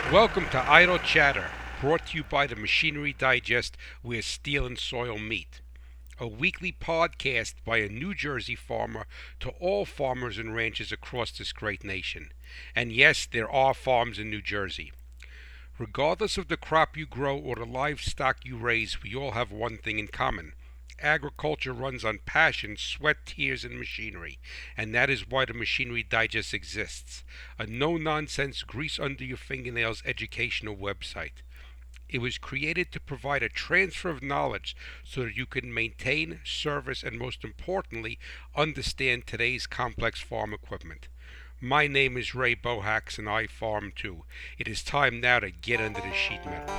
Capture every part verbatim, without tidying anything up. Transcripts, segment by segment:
Welcome to Idle Chatter, brought to you by the Machinery Digest, where steel and soil meet. A weekly podcast by a New Jersey farmer to all farmers and ranchers across this great nation. And yes, there are farms in New Jersey. Regardless of the crop you grow or the livestock you raise, we all have one thing in common. Agriculture runs on passion, sweat, tears, and machinery, and that is why the Machinery Digest exists. A no-nonsense, grease-under-your-fingernails educational website. It was created to provide a transfer of knowledge so that you can maintain, service, and most importantly, understand today's complex farm equipment. My name is Ray Bohax and I farm too. It is time now to get under the sheet metal.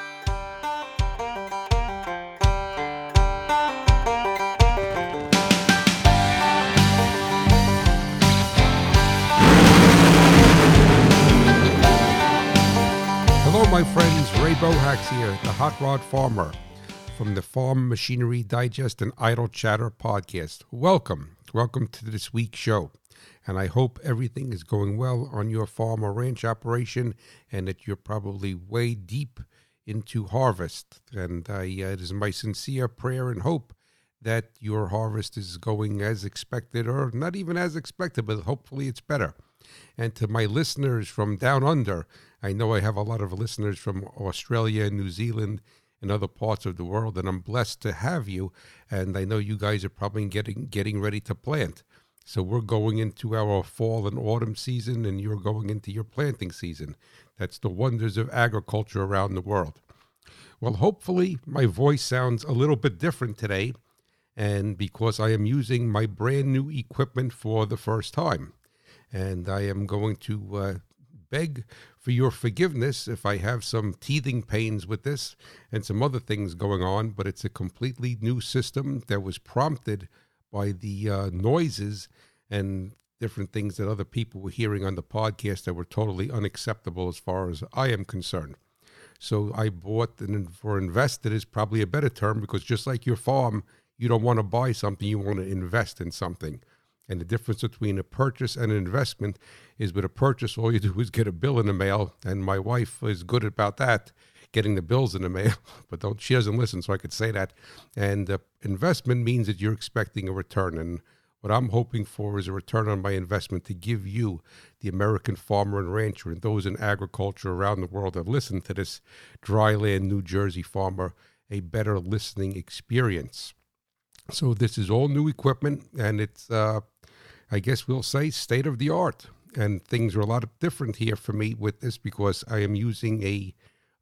Hello, my friends. Ray Bohax here, the Hot Rod Farmer from the Farm Machinery Digest and Idle Chatter podcast. Welcome. Welcome to this week's show. And I hope everything is going well on your farm or ranch operation and that you're probably way deep into harvest. And I, uh, it is my sincere prayer and hope that your harvest is going as expected, or not even as expected, but hopefully it's better. And to my listeners from down under, I know I have a lot of listeners from Australia, New Zealand, and other parts of the world, and I'm blessed to have you. And I know you guys are probably getting getting ready to plant. So we're going into our fall and autumn season, and you're going into your planting season. That's the wonders of agriculture around the world. Well, hopefully my voice sounds a little bit different today, and because I am using my brand new equipment for the first time. And I am going to uh, beg for your forgiveness if I have some teething pains with this and some other things going on, but it's a completely new system that was prompted by the uh, noises and different things that other people were hearing on the podcast that were totally unacceptable as far as I am concerned. So I bought, and for invested is probably a better term, because just like your farm, you don't want to buy something, you want to invest in something. And the difference between a purchase and an investment is, with a purchase, all you do is get a bill in the mail. And my wife is good about that, getting the bills in the mail. But don't she doesn't listen, so I could say that. And uh, investment means that you're expecting a return. And what I'm hoping for is a return on my investment to give you, the American farmer and rancher, and those in agriculture around the world that have listened to this dryland New Jersey farmer, a better listening experience. So this is all new equipment, and it's, uh, I guess we'll say, state of the art. And things are a lot different here for me with this, because I am using a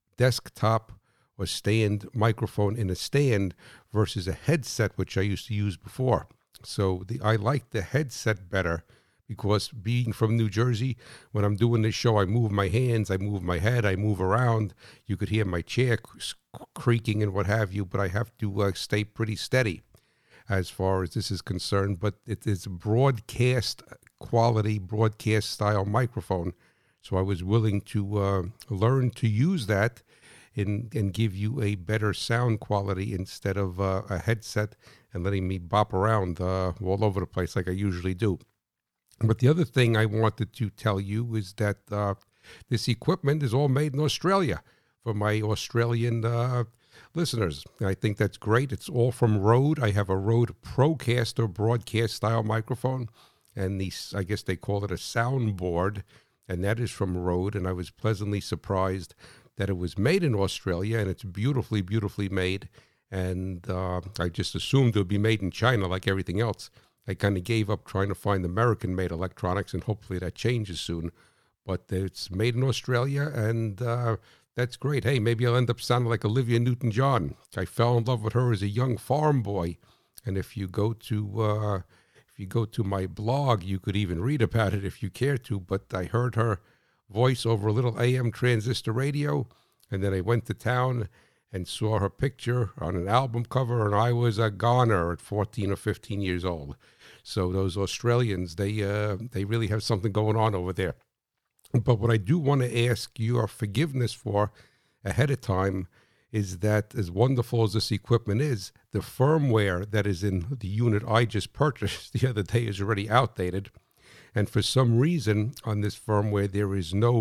desktop or stand microphone in a stand versus a headset, which I used to use before. So the, I like the headset better, because being from New Jersey, when I'm doing this show, I move my hands, I move my head, I move around. You could hear my chair creaking and what have you, but I have to uh, stay pretty steady as far as this is concerned. But it is a broadcast quality, broadcast style microphone. So I was willing to uh, learn to use that and, and give you a better sound quality instead of uh, a headset and letting me bop around uh, all over the place like I usually do. But the other thing I wanted to tell you is that uh, this equipment is all made in Australia for my Australian uh listeners. I think that's great. It's all from Rode. I have a Rode Procaster broadcast style microphone, and these, I guess they call it a soundboard, and that is from Rode. And I was pleasantly surprised that it was made in Australia, and it's beautifully, beautifully made. And uh, I just assumed it would be made in China like everything else. I kind of gave up trying to find American-made electronics, and hopefully that changes soon. But it's made in Australia, and uh, that's great. Hey, maybe I'll end up sounding like Olivia Newton-John. I fell in love with her as a young farm boy. And if you go to uh, if you go to my blog, you could even read about it if you care to. But I heard her voice over a little A M transistor radio, and then I went to town and saw her picture on an album cover, and I was a goner at fourteen or fifteen years old. So those Australians, they uh, they really have something going on over there. But what I do want to ask your forgiveness for ahead of time is that, as wonderful as this equipment is, the firmware that is in the unit I just purchased the other day is already outdated. And for some reason on this firmware, there is no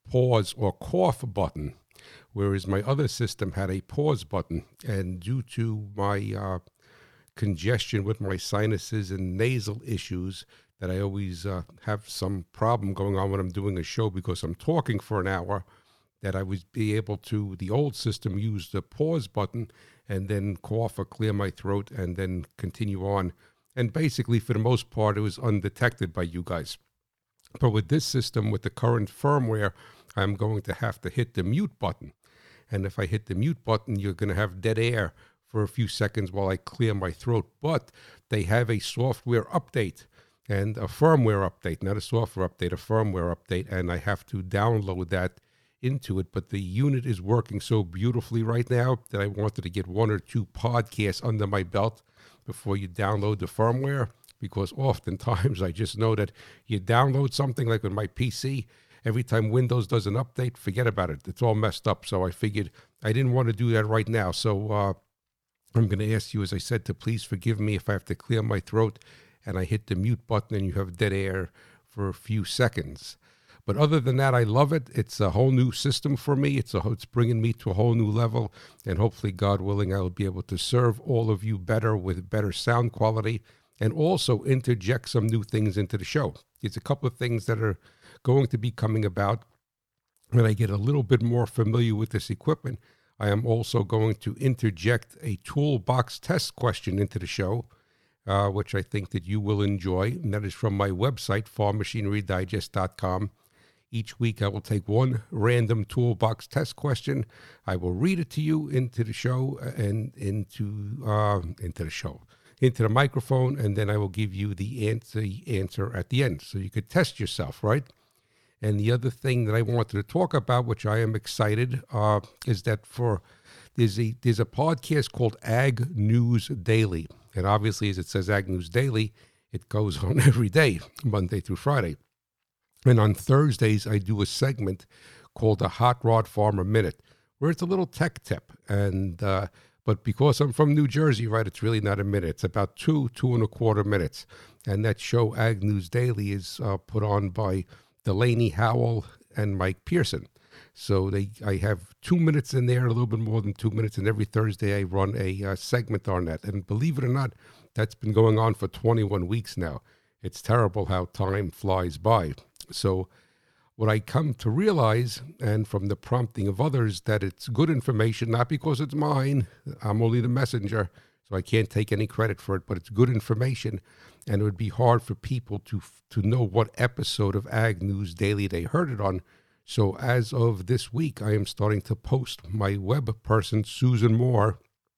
pause or cough button, whereas my other system had a pause button. And due to my uh, congestion with my sinuses and nasal issues, that I always uh, have some problem going on when I'm doing a show because I'm talking for an hour, that I would be able to, the old system, use the pause button and then cough or clear my throat and then continue on. And basically, for the most part, it was undetected by you guys. But with this system, with the current firmware, I'm going to have to hit the mute button. And if I hit the mute button, you're going to have dead air for a few seconds while I clear my throat. But they have a software update and a firmware update, not a software update, a firmware update. And I have to download that into it. But the unit is working so beautifully right now that I wanted to get one or two podcasts under my belt before you download the firmware, because oftentimes I just know that you download something like with my P C, every time Windows does an update, forget about it. It's all messed up. So I figured I didn't want to do that right now. So uh, I'm going to ask you, as I said, to please forgive me if I have to clear my throat and I hit the mute button and you have dead air for a few seconds. But other than that, I love it. It's a whole new system for me. It's a, it's bringing me to a whole new level. And hopefully, God willing, I'll be able to serve all of you better with better sound quality and also interject some new things into the show. There's a couple of things that are going to be coming about when I get a little bit more familiar with this equipment. I am also going to interject a toolbox test question into the show, uh, which I think that you will enjoy. And that is from my website, farm machinery digest dot com. Each week I will take one random toolbox test question. I will read it to you into the show and into uh, into the show, into the microphone, and then I will give you the answer, the answer at the end. So you could test yourself, right? And the other thing that I wanted to talk about, which I am excited, uh, is that for there's a there's a podcast called Ag News Daily. And obviously, as it says Ag News Daily, it goes on every day, Monday through Friday. And on Thursdays, I do a segment called the Hot Rod Farmer Minute, where it's a little tech tip. And uh, but because I'm from New Jersey, right, it's really not a minute. It's about two, two and a quarter minutes. And that show, Ag News Daily, is uh, put on by Delaney Howell and Mike Pearson. So they, I have two minutes in there, a little bit more than two minutes, and every Thursday I run a uh, segment on that. And believe it or not, that's been going on for twenty-one weeks now. It's terrible how time flies by. So what I come to realize, and from the prompting of others, that it's good information, not because it's mine. I'm only the messenger, so I can't take any credit for it, but it's good information. And it would be hard for people to to know what episode of Ag News Daily they heard it on. So as of this week, I am starting to post. My web person, Susan Moore,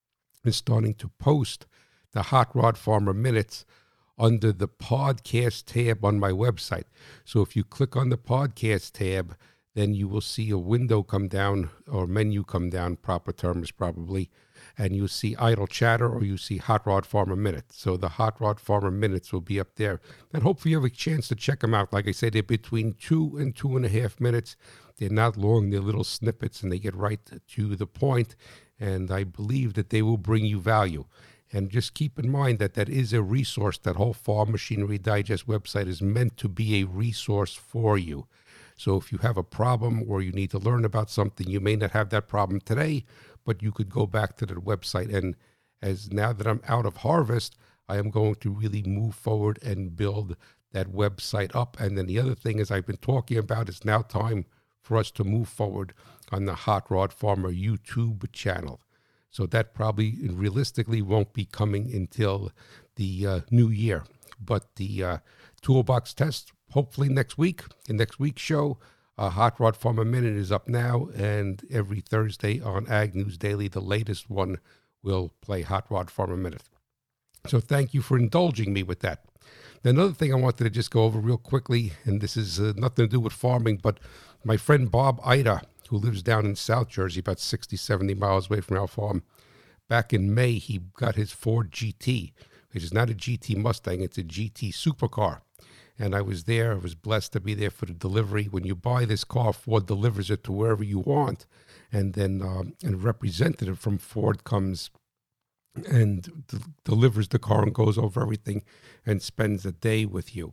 is starting to post the Hot Rod Farmer Minutes under the podcast tab on my website. So if you click on the podcast tab, then you will see a window come down, or menu come down, proper term is probably, and you'll see Idle Chatter, or you see Hot Rod Farmer Minute. So the Hot Rod Farmer Minutes will be up there. And hopefully you have a chance to check them out. Like I said, they're between two and two and a half minutes. They're not long, they're little snippets, and they get right to the point. And I believe that they will bring you value. And just keep in mind that that is a resource. That whole Farm Machinery Digest website is meant to be a resource for you. So if you have a problem or you need to learn about something, you may not have that problem today, but you could go back to the website. And as now that I'm out of harvest, I am going to really move forward and build that website up. And then the other thing, as I've been talking about, it's now time for us to move forward on the Hot Rod Farmer YouTube channel. So that probably realistically won't be coming until the uh, new year. But the uh, toolbox test, hopefully next week, in next week's show, uh, Hot Rod Farmer Minute is up now. And every Thursday on Ag News Daily, the latest one, will play Hot Rod Farmer Minute. So thank you for indulging me with that. Another thing I wanted to just go over real quickly, and this is uh, nothing to do with farming, but my friend Bob Ida, who lives down in South Jersey, about sixty, seventy miles away from our farm, back in May, he got his Ford G T, which is not a G T Mustang, it's a G T supercar. And I was there, I was blessed to be there for the delivery. When you buy this car, Ford delivers it to wherever you want. And then um, a representative from Ford comes and d- delivers the car and goes over everything and spends a day with you.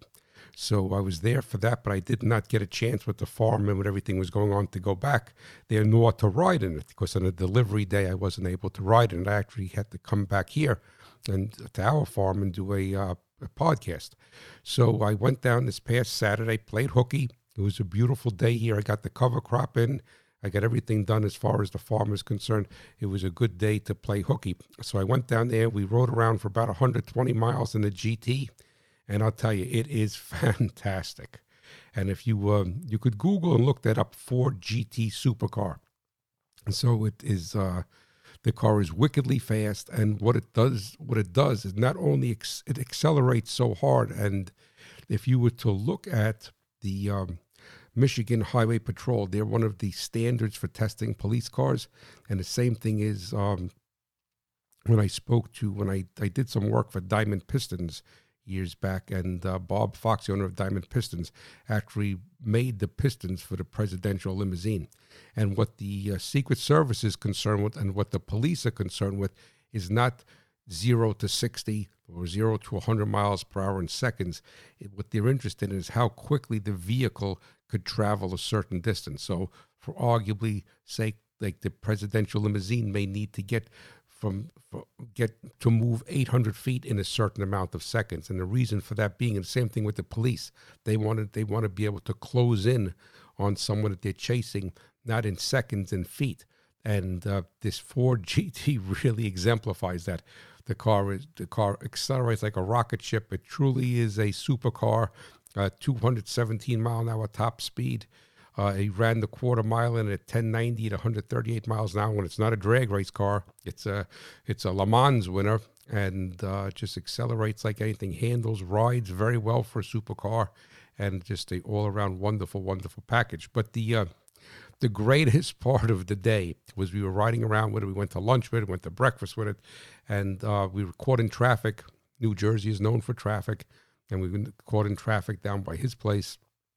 So I was there for that, but I did not get a chance with the farm and when everything was going on to go back there nor to ride in it, because on a delivery day I wasn't able to ride in it. I actually had to come back here and to our farm and do a, uh, a podcast. So I went down this past Saturday, played hooky. It was a beautiful day here. I got the cover crop in. I got everything done as far as the farm is concerned. It was a good day to play hooky. So I went down there. We rode around for about one hundred twenty miles in the G T. And I'll tell you, it is fantastic. And if you um, you could Google and look that up, Ford G T Supercar. And so it is, uh, the car is wickedly fast. And what it does, what it does is not only ex- it accelerates so hard. And if you were to look at the um, Michigan Highway Patrol, they're one of the standards for testing police cars. And the same thing is um, when I spoke to, when I, I did some work for Diamond Pistons years back, and uh, Bob Fox, the owner of Diamond Pistons, actually made the pistons for the presidential limousine. And what the uh, Secret Service is concerned with and what the police are concerned with is not zero to sixty or zero to one hundred miles per hour in seconds. It, what they're interested in is how quickly the vehicle could travel a certain distance. So for arguably sake, like the presidential limousine may need to get from, from get to move eight hundred feet in a certain amount of seconds. And the reason for that being, and the same thing with the police, they wanted they want to be able to close in on someone that they're chasing, not in seconds, in feet. And uh, this Ford G T really exemplifies that. The car is the car accelerates like a rocket ship. It truly is a supercar. Uh, two hundred seventeen mile an hour top speed. Uh, he ran the quarter mile in at ten ninety at one hundred thirty-eight miles an hour. When it's not a drag race car, it's a it's a Le Mans winner, and uh, just accelerates like anything. Handles, rides very well for a supercar, and just a all around wonderful, wonderful package. But the uh, the greatest part of the day was we were riding around with it. We went to lunch with it, went to breakfast with it, and uh, we were caught in traffic. New Jersey is known for traffic, and we were caught in traffic down by his place.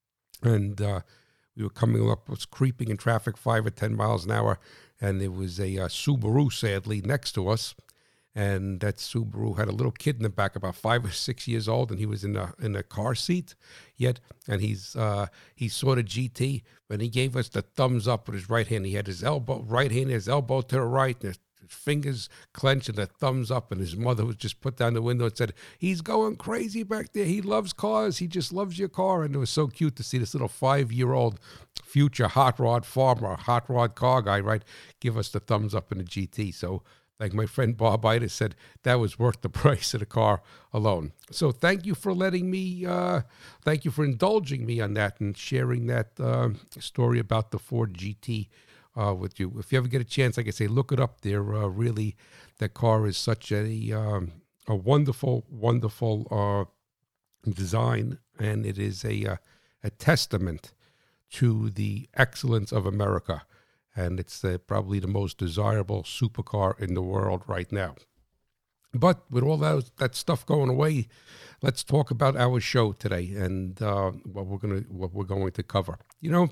And uh, we were coming up, was creeping in traffic five or ten miles an hour, and there was a uh, Subaru, sadly, next to us. And that Subaru had a little kid in the back, about five or six years old, and he was in a in a car seat yet. And he's uh, he saw the G T, and he gave us the thumbs up with his right hand. He had his elbow, right hand, his elbow to the right, and his fingers clenched, and the thumbs up. And his mother was just put down the window and said, "He's going crazy back there. He loves cars. He just loves your car." And it was so cute to see this little five-year-old future hot rod farmer, hot rod car guy, right, give us the thumbs up in the G T. So, like my friend Bob Ida said, that was worth the price of the car alone. So thank you for letting me, uh, thank you for indulging me on that and sharing that uh, story about the Ford G T uh, with you. If you ever get a chance, like I say, look it up. They're uh, really, that car is such a um, a wonderful, wonderful uh, design, and it is a uh, a testament to the excellence of America. And it's uh, probably the most desirable supercar in the world right now. But with all that, that stuff going away, let's talk about our show today and uh, what we're gonna what we're going to cover. You know,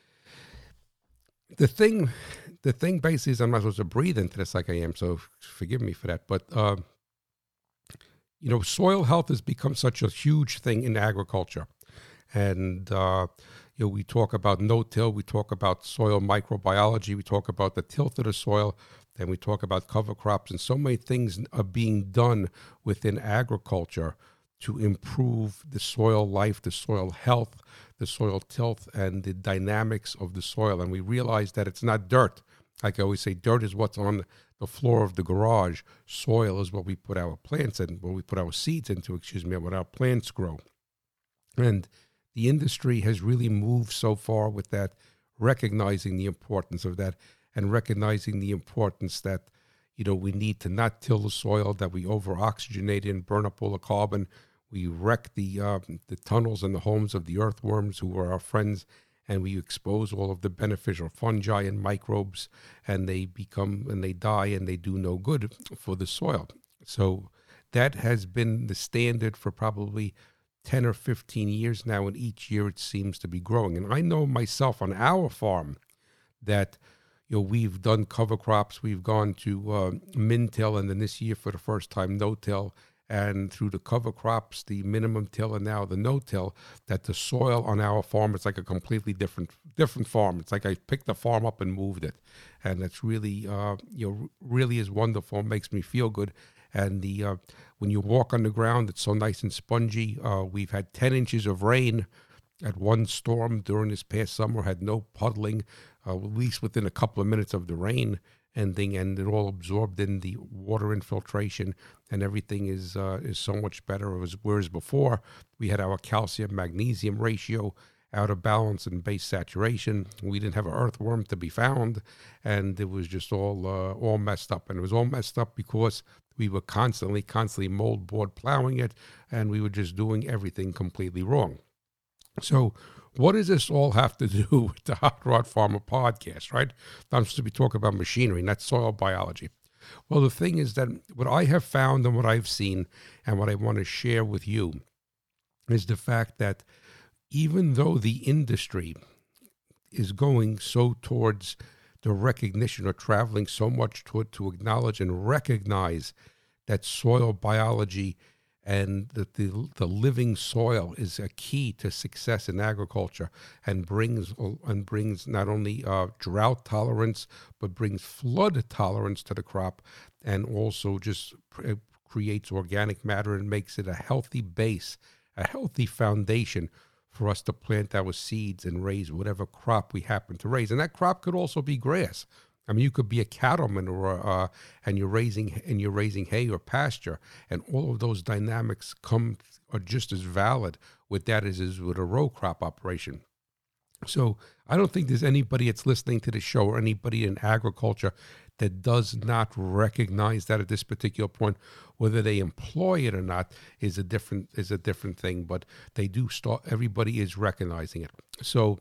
the thing, the thing basically is I'm not supposed to breathe into this like I am, so forgive me for that. But uh, you know, soil health has become such a huge thing in agriculture, and uh, you know, we talk about no-till, we talk about soil microbiology, we talk about the tilth of the soil, then we talk about cover crops, and so many things are being done within agriculture to improve the soil life, the soil health, the soil tilth, and the dynamics of the soil. And we realize that it's not dirt. Like I always say, dirt is what's on the floor of the garage. Soil is what we put our plants in, what we put our seeds into, excuse me, what our plants grow. And the industry has really moved so far with that, recognizing the importance of that and recognizing the importance that, you know, we need to not till the soil, that we over-oxygenate and burn up all the carbon. We wreck the uh, the tunnels and the homes of the earthworms who are our friends, and we expose all of the beneficial fungi and microbes, and they become, and they die, and they do no good for the soil. So that has been the standard for probably ten or fifteen years now, and each year it seems to be growing. And I know myself on our farm that, you know, we've done cover crops, we've gone to uh, min-till, and then this year for the first time no-till, and through the cover crops, the minimum till, and now the no-till, that the soil on our farm is like a completely different different farm. It's like I picked the farm up and moved it, and it's really uh, you know really is wonderful. It makes me feel good. And the uh, when you walk on the ground, it's so nice and spongy. Uh, we've had ten inches of rain at one storm during this past summer. Had no puddling, uh, at least within a couple of minutes of the rain ending, and it all absorbed in the water infiltration, and everything is uh, is so much better. It was, whereas before we had our calcium magnesium ratio out of balance and base saturation. We didn't have an earthworm to be found, and it was just all uh, all messed up. And it was all messed up because we were constantly, constantly mold board plowing it, and we were just doing everything completely wrong. So what does this all have to do with the Hot Rod Farmer podcast, right? I'm supposed to be talking about machinery, not soil biology. Well, the thing is that what I have found and what I've seen and what I want to share with you is the fact that even though the industry is going so towards the recognition, or traveling so much toward to acknowledge and recognize that soil biology and that the the living soil is a key to success in agriculture, and brings and brings not only uh, drought tolerance, but brings flood tolerance to the crop, and also just pr- creates organic matter and makes it a healthy base, a healthy foundation for us to plant our seeds and raise whatever crop we happen to raise. And that crop could also be grass. I mean, you could be a cattleman, or uh, and you're raising and you're raising hay or pasture, and all of those dynamics come are just as valid with that as is with a row crop operation. So I don't think there's anybody that's listening to the show, or anybody in agriculture, that does not recognize that at this particular point. Whether they employ it or not is a different is a different thing, but they do start. Everybody is recognizing it. So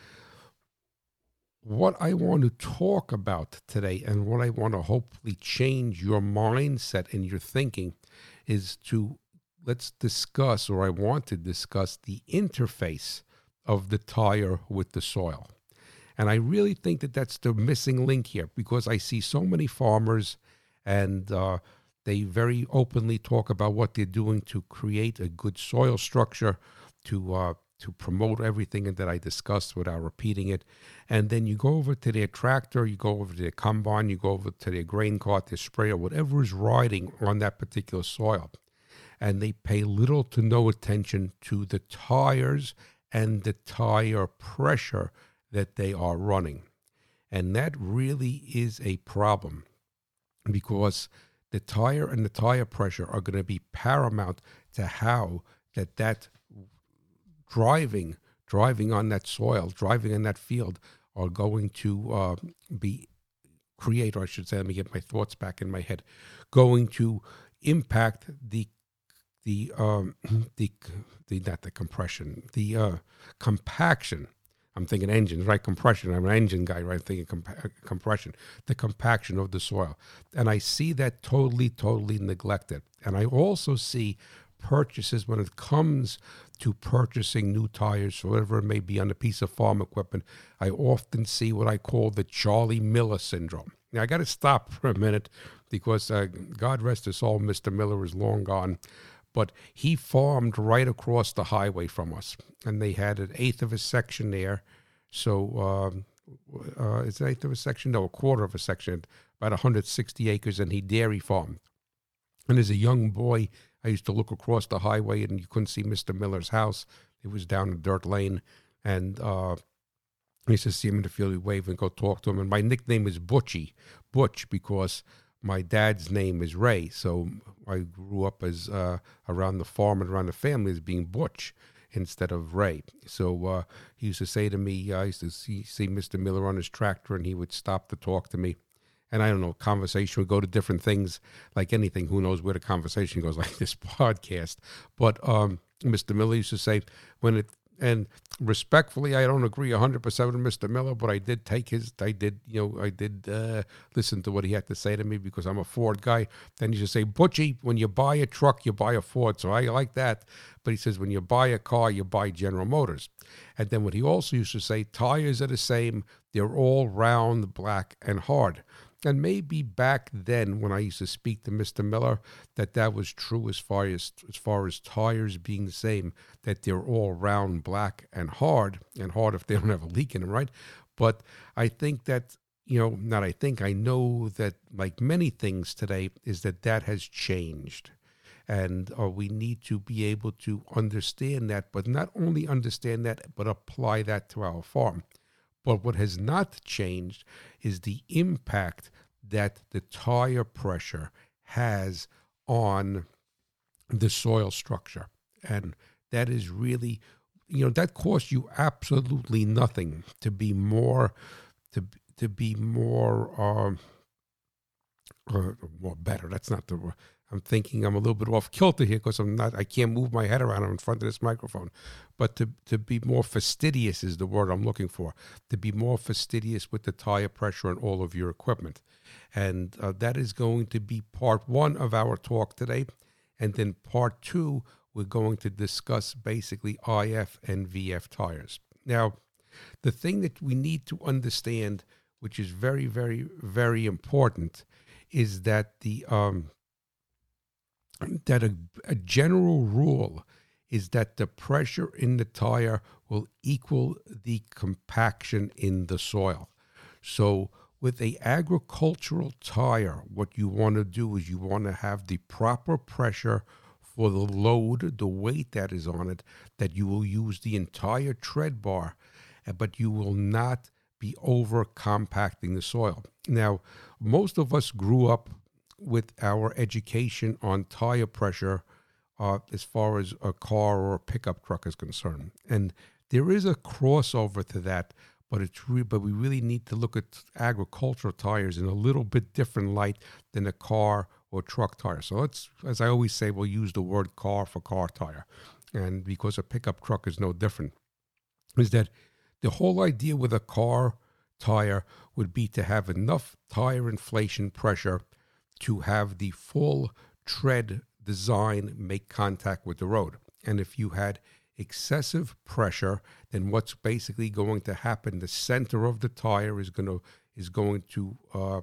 what I want to talk about today, and what I want to hopefully change your mindset and your thinking, is to let's discuss, or I want to discuss, the interface of the tire with the soil. And I really think that that's the missing link here, because I see so many farmers, and uh, they very openly talk about what they're doing to create a good soil structure, to uh, to promote everything that I discussed without repeating it. And then you go over to their tractor, you go over to their combine, you go over to their grain cart, their sprayer, whatever is riding on that particular soil. And they pay little to no attention to the tires and the tire pressure that they are running. And that really is a problem, because the tire and the tire pressure are going to be paramount to how that that driving, driving on that soil, driving in that field are going to uh, be create, or I should say, let me get my thoughts back in my head, going to impact the the um, the the not the compression, the uh, compaction. I'm thinking engines, right? Compression. I'm an engine guy, right? I'm thinking comp- compression, the compaction of the soil. And I see that totally, totally neglected. And I also see purchases, when it comes to purchasing new tires, or whatever it may be, on a piece of farm equipment, I often see what I call the Charlie Miller syndrome. Now, I got to stop for a minute, because uh, God rest his soul, Mister Miller is long gone. But he farmed right across the highway from us, and they had an eighth of a section there. So um, uh, it's an eighth of a section? No, a quarter of a section, about one hundred sixty acres, and he dairy farmed. And as a young boy, I used to look across the highway, and you couldn't see Mister Miller's house. It was down a dirt lane, and uh, I used to see him in the field, we'd wave and go talk to him. And my nickname is Butchie, Butch, because my dad's name is Ray, so I grew up as uh, around the farm and around the family as being Butch instead of Ray. So uh, he used to say to me, I used to see, see Mister Miller on his tractor, and he would stop to talk to me. And I don't know, conversation would go to different things, like anything. Who knows where the conversation goes, like this podcast. But um, Mister Miller used to say, when it, and respectfully, I don't agree one hundred percent with Mister Miller, but I did take his, I did, you know, I did uh, listen to what he had to say to me, because I'm a Ford guy. Then he used to say, Butchie, when you buy a truck, you buy a Ford. So I like that. But he says, when you buy a car, you buy General Motors. And then what he also used to say, tires are the same. They're all round, black, and hard. And maybe back then when I used to speak to Mister Miller, that that was true as far as as far as tires being the same, that they're all round, black, and hard, and hard if they don't have a leak in them, right? But I think that, you know, not I think, I know that like many things today is that that has changed. And uh, we need to be able to understand that, but not only understand that, but apply that to our farm. But what has not changed is the impact that the tire pressure has on the soil structure. And that is really, you know, that costs you absolutely nothing to be more, to, to be more, um, or more better. That's not the word. I'm thinking I'm a little bit off kilter here because I'm not, I can't move my head around in front of this microphone. But to, to be more fastidious is the word I'm looking for. To be more fastidious with the tire pressure on all of your equipment. And uh, that is going to be part one of our talk today. And then part two, we're going to discuss basically I F and V F tires. Now, the thing that we need to understand, which is very, very, very important, is that the um, that a, a general rule is that the pressure in the tire will equal the compaction in the soil. So with a agricultural tire, what you want to do is you want to have the proper pressure for the load, the weight that is on it, that you will use the entire tread bar, but you will not be over compacting the soil. Now, most of us grew up with our education on tire pressure uh, as far as a car or a pickup truck is concerned. And there is a crossover to that, but it's re- but we really need to look at agricultural tires in a little bit different light than a car or truck tire. So let's, as I always say, we'll use the word car for car tire. And because a pickup truck is no different, is that the whole idea with a car tire would be to have enough tire inflation pressure to have the full tread design make contact with the road. And if you had excessive pressure, then what's basically going to happen, the center of the tire is going to is going to uh,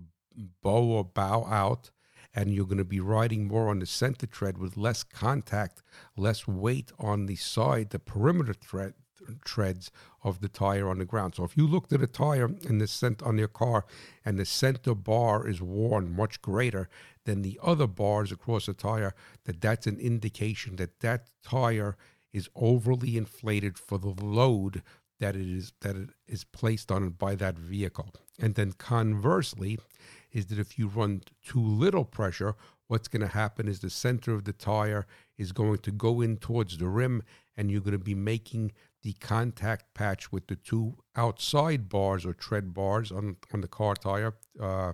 bow or bow out, and you're going to be riding more on the center tread with less contact, less weight on the side, the perimeter tread treads of the tire on the ground. So if you looked at a tire in the center on your car and the center bar is worn much greater than the other bars across the tire, that that's an indication that that tire is overly inflated for the load that it is that it is placed on it by that vehicle. And then conversely is that if you run too little pressure, what's going to happen is the center of the tire is going to go in towards the rim, and you're going to be making the contact patch with the two outside bars or tread bars on, on the car tire, uh,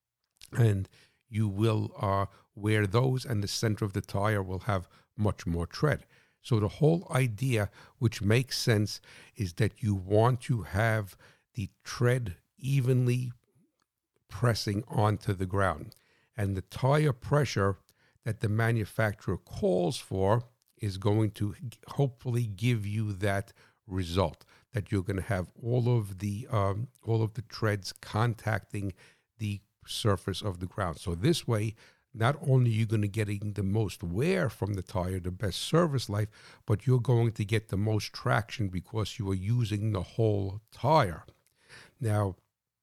and you will uh, wear those, and the center of the tire will have much more tread. So the whole idea, which makes sense, is that you want to have the tread evenly pressing onto the ground. And the tire pressure that the manufacturer calls for is going to hopefully give you that result, that you're going to have all of the um, all of the treads contacting the surface of the ground. So this way, not only are you going to getting the most wear from the tire, the best service life, but you're going to get the most traction because you are using the whole tire. Now,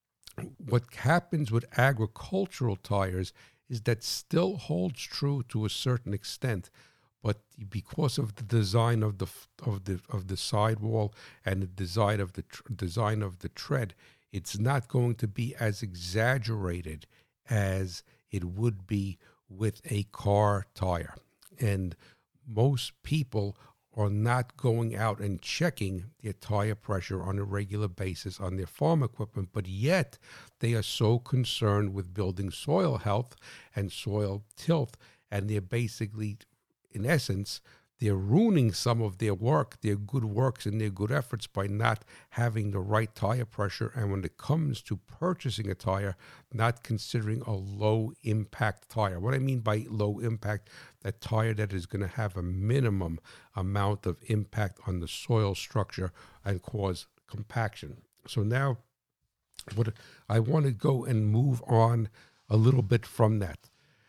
what happens with agricultural tires is that still holds true to a certain extent, but because of the design of the of the of the sidewall and the design of the tr- design of the tread, it's not going to be as exaggerated as it would be with a car tire. And most people are not going out and checking their tire pressure on a regular basis on their farm equipment, but yet they are so concerned with building soil health and soil tilth, and they're basically, in essence, they're ruining some of their work, their good works and their good efforts by not having the right tire pressure. And when it comes to purchasing a tire, not considering a low impact tire. What I mean by low impact, that tire that is going to have a minimum amount of impact on the soil structure and cause compaction. So now What I want to go and move on a little bit from that.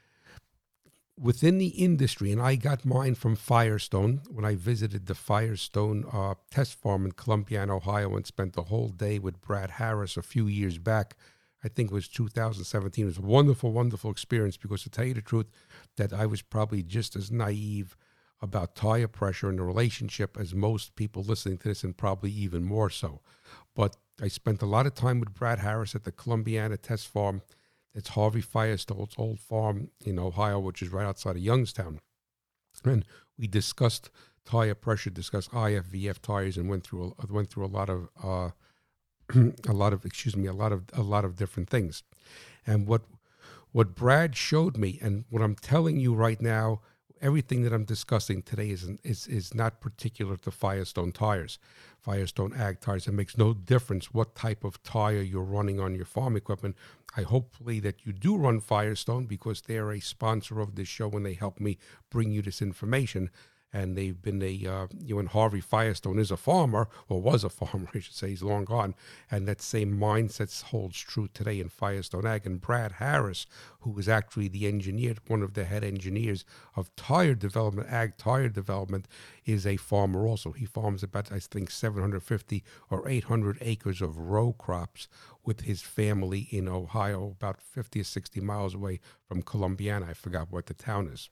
Within the industry, and I got mine from Firestone when I visited the Firestone uh, test farm in Columbiana, Ohio, and spent the whole day with Brad Harris a few years back. I think it was two thousand seventeen. It was a wonderful, wonderful experience because, to tell you the truth, that I was probably just as naive about tire pressure and the relationship as most people listening to this, and probably even more so. But I spent a lot of time with Brad Harris at the Columbiana test farm. It's Harvey Firestone's old farm in Ohio, which is right outside of Youngstown. And we discussed tire pressure, discussed I F V F tires, and went through a, went through a lot of uh, a lot of excuse me a lot of a lot of different things. And what what Brad showed me, and what I'm telling you right now, everything that I'm discussing today is is is not particular to Firestone tires. Firestone Ag tires. It makes no difference what type of tire you're running on your farm equipment. I hopefully that you do run Firestone, because they're a sponsor of this show and they help me bring you this information. And they've been a, uh, you know, and Harvey Firestone is a farmer, or was a farmer, I should say. He's long gone. And that same mindset holds true today in Firestone Ag. And Brad Harris, who is actually the engineer, one of the head engineers of tire development, Ag tire development, is a farmer also. He farms about, I think, seven hundred fifty or eight hundred acres of row crops with his family in Ohio, about fifty or sixty miles away from Columbiana. I forgot what the town is.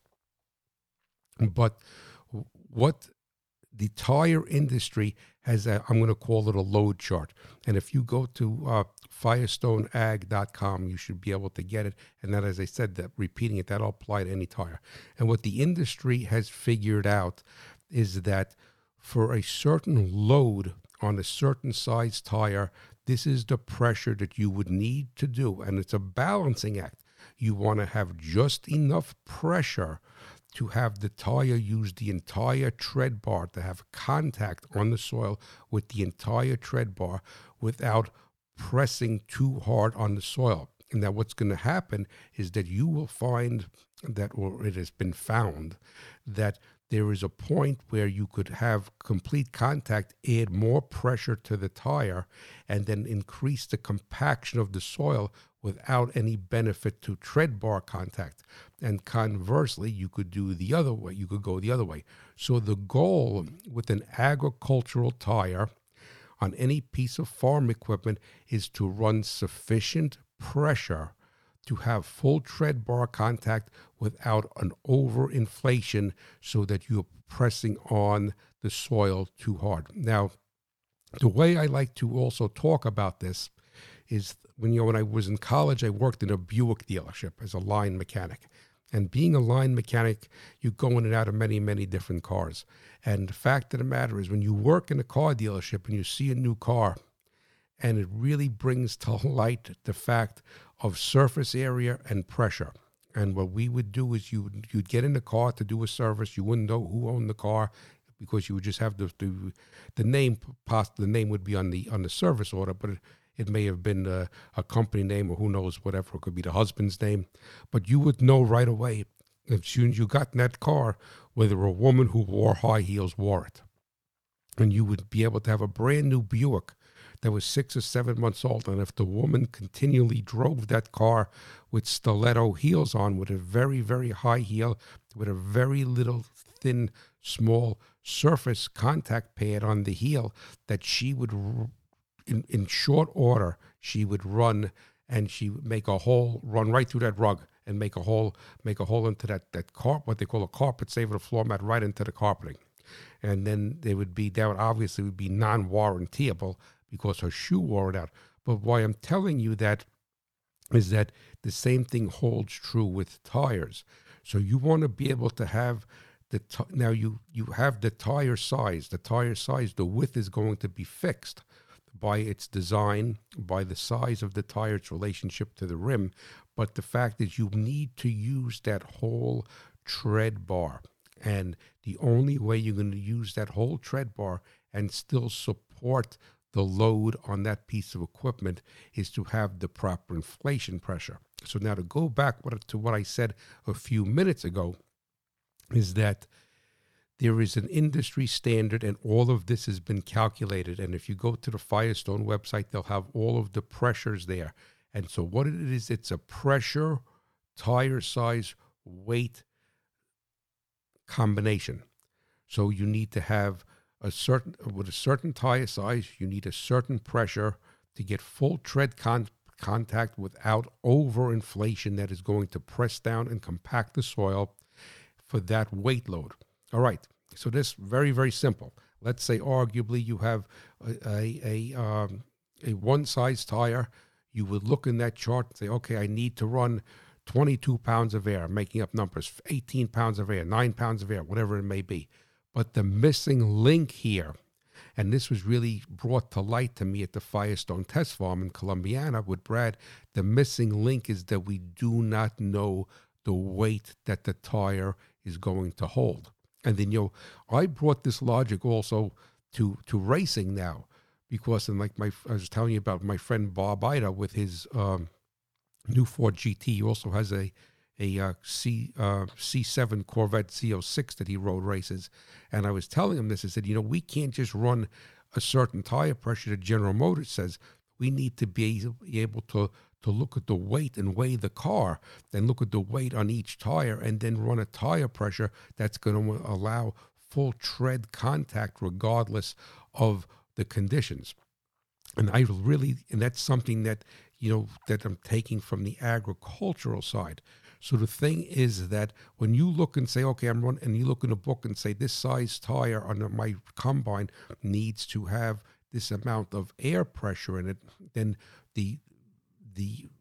But what the tire industry has, a, I'm going to call it a load chart. And if you go to uh, firestone ag dot com, you should be able to get it. And that, as I said, that repeating it, that'll apply to any tire. And what the industry has figured out is that for a certain load on a certain size tire, this is the pressure that you would need to do. And it's a balancing act. You want to have just enough pressure to have the tire use the entire tread bar, to have contact on the soil with the entire tread bar without pressing too hard on the soil. And now what's going to happen is that you will find that, or it has been found, that there is a point where you could have complete contact, add more pressure to the tire, and then increase the compaction of the soil without any benefit to tread bar contact. And conversely, you could do the other way. You could go the other way. So the goal with an agricultural tire on any piece of farm equipment is to run sufficient pressure to have full tread bar contact without an overinflation, so that you're pressing on the soil too hard. Now, the way I like to also talk about this is, when you know when I was in college, I worked in a Buick dealership as a line mechanic. And being a line mechanic, you go in and out of many, many different cars. And the fact of the matter is, when you work in a car dealership and you see a new car, and it really brings to light the fact of surface area and pressure. And what we would do is you you'd get in the car to do a service. You wouldn't know who owned the car, because you would just have the the, the name. The name would be on the on the service order, but it, it may have been a, a company name, or who knows, whatever. It could be the husband's name. But you would know right away, as soon as you got in that car, whether a woman who wore high heels wore it. And you would be able to have a brand new Buick that was six or seven months old. And if the woman continually drove that car with stiletto heels on, with a very, very high heel, with a very little thin, small surface contact pad on the heel, that she would, in, in short order, she would run, and she would make a hole, run right through that rug, and make a hole, make a hole into that, that carpet, what they call a carpet saver, the floor mat, right into the carpeting. And then they would be, that would obviously would be non-warrantyable, because her shoe wore it out. But why I'm telling you that is that the same thing holds true with tires. So you want to be able to have the t- now you you have the tire size. The tire size, the width is going to be fixed by its design, by the size of the tire, its relationship to the rim. But the fact is, you need to use that whole tread bar. And the only way you're going to use that whole tread bar and still support the load on that piece of equipment is to have the proper inflation pressure. So now, to go back to what I said a few minutes ago, is that There is an industry standard, and all of this has been calculated. And if you go to the Firestone website, they'll have all of the pressures there. And so what it is, it's a pressure, tire size, weight combination. So you need to have a certain, with a certain tire size, you need a certain pressure to get full tread con- contact without overinflation that is going to press down and compact the soil for that weight load. All right, so this very, very simple. Let's say arguably you have a, a, a, um, a one-size tire. You would look in that chart and say, okay, I need to run twenty-two pounds of air, making up numbers, eighteen pounds of air, nine pounds of air, whatever it may be. But the missing link here, and this was really brought to light to me at the Firestone Test Farm in Columbiana with Brad, the missing link is that we do not know the weight that the tire is going to hold. And then, you know, I brought this logic also to, to racing now, because, and like my, I was telling you about my friend Bob Ida with his um, new Ford G T. He also has a a uh, C, uh, C seven Corvette Z oh six that he rode races. And I was telling him this. I said, you know, we can't just run a certain tire pressure that General Motors says. We need to be able to, to look at the weight and weigh the car, then look at the weight on each tire, and then run a tire pressure that's going to allow full tread contact regardless of the conditions. And I really, and that's something that, you know, that I'm taking from the agricultural side. So the thing is that when you look and say, okay, I'm running, and you look in a book and say this size tire on my combine needs to have this amount of air pressure in it, then the the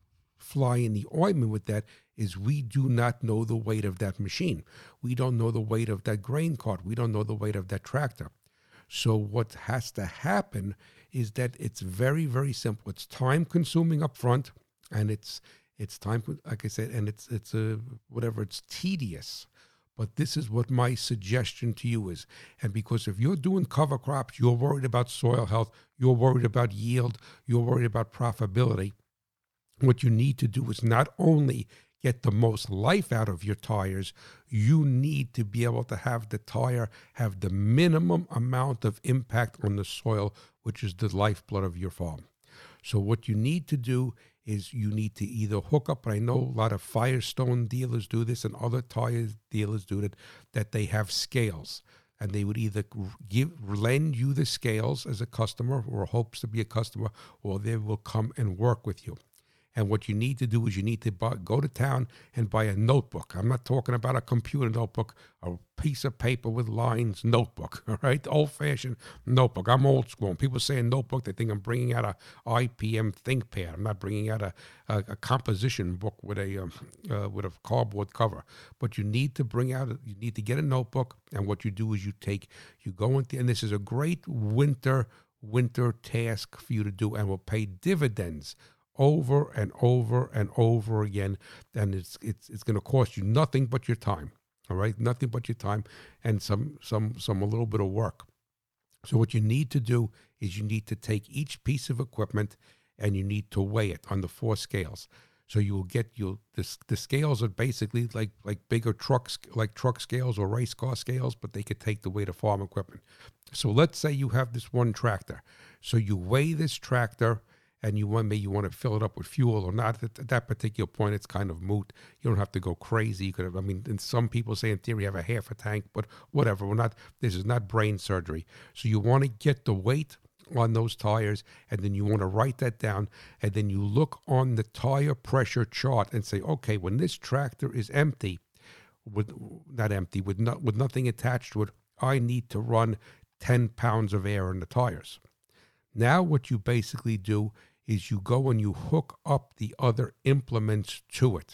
fly in the ointment with that is we do not know the weight of that machine. We don't know the weight of that grain cart. We don't know the weight of that tractor. So what has to happen is that it's very, very simple. It's time consuming up front, and it's it's time, like I said, and it's it's a whatever, it's tedious. But this is what my suggestion to you is. And because if you're doing cover crops, you're worried about soil health, you're worried about yield, you're worried about profitability, what you need to do is not only get the most life out of your tires, you need to be able to have the tire have the minimum amount of impact on the soil, which is the lifeblood of your farm. So what you need to do is you need to either hook up, and I know a lot of Firestone dealers do this and other tire dealers do it, that they have scales. And they would either give lend you the scales as a customer or hopes to be a customer, or they will come and work with you. And what you need to do is you need to buy, go to town and buy a notebook. I'm not talking about a computer notebook, a piece of paper with lines notebook, all right? Old-fashioned notebook. I'm old school. When people say a notebook, they think I'm bringing out a I P M ThinkPad. I'm not bringing out a, a, a composition book with a um, uh, with a cardboard cover. But you need to bring out, a, you need to get a notebook, and what you do is you take, you go into, and this is a great winter, winter task for you to do, and will pay dividends over and over and over again, and it's it's it's going to cost you nothing but your time. All right, nothing but your time and some some some a little bit of work. So what you need to do is you need to take each piece of equipment and you need to weigh it on the four scales. So you will get you the the scales are basically like like bigger trucks, like truck scales or race car scales, but they could take the weight of farm equipment. So let's say you have this one tractor. So you weigh this tractor, and you want maybe you want to fill it up with fuel or not. At that particular point, it's kind of moot. You don't have to go crazy. You could have, I mean, and some people say in theory you have a half a tank, but whatever. We're not. This is not brain surgery. So you want to get the weight on those tires, and then you want to write that down, and then you look on the tire pressure chart and say, okay, when this tractor is empty, with not empty, with not with nothing attached to it, I need to run ten pounds of air in the tires. Now what you basically do is you go and you hook up the other implements to it.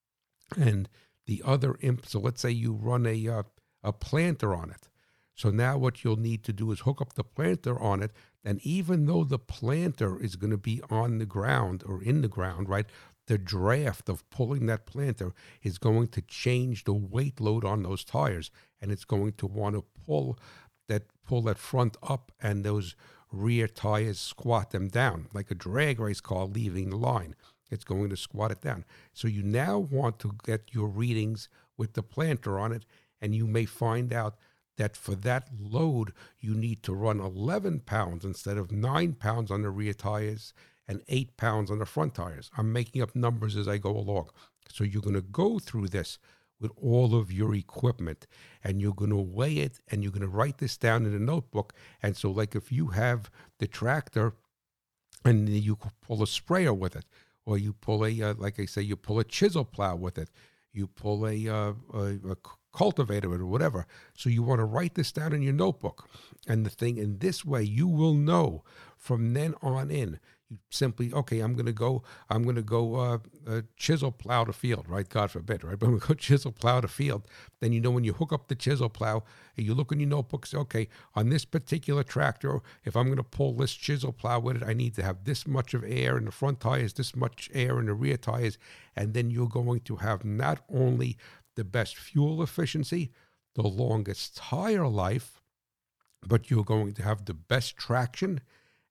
And the other, imp- so let's say you run a, uh, a planter on it. So now what you'll need to do is hook up the planter on it. And even though the planter is going to be on the ground or in the ground, right, the draft of pulling that planter is going to change the weight load on those tires. And it's going to want to pull that, pull that front up, and those rear tires squat them down like a drag race car leaving the line. It's going to squat it down. So you now want to get your readings with the planter on it, and you may find out that for that load, you need to run eleven pounds instead of nine pounds on the rear tires and eight pounds on the front tires. I'm making up numbers as I go along. So you're going to go through this with all of your equipment, and you're going to weigh it, and you're going to write this down in a notebook. And so, like, if you have the tractor and you pull a sprayer with it, or you pull a, uh, like I say, you pull a chisel plow with it, you pull a, uh, a, a cultivator or whatever. So you want to write this down in your notebook. And the thing, in this way, you will know from then on in. You simply, okay, I'm going to go, I'm going to go uh, uh, chisel plow the field, right? God forbid, right? But I'm going to go chisel plow the field. Then, you know, when you hook up the chisel plow and you look in your notebook, say, okay, on this particular tractor, if I'm going to pull this chisel plow with it, I need to have this much of air in the front tires, this much air in the rear tires. And then you're going to have not only the best fuel efficiency, the longest tire life, but you're going to have the best traction,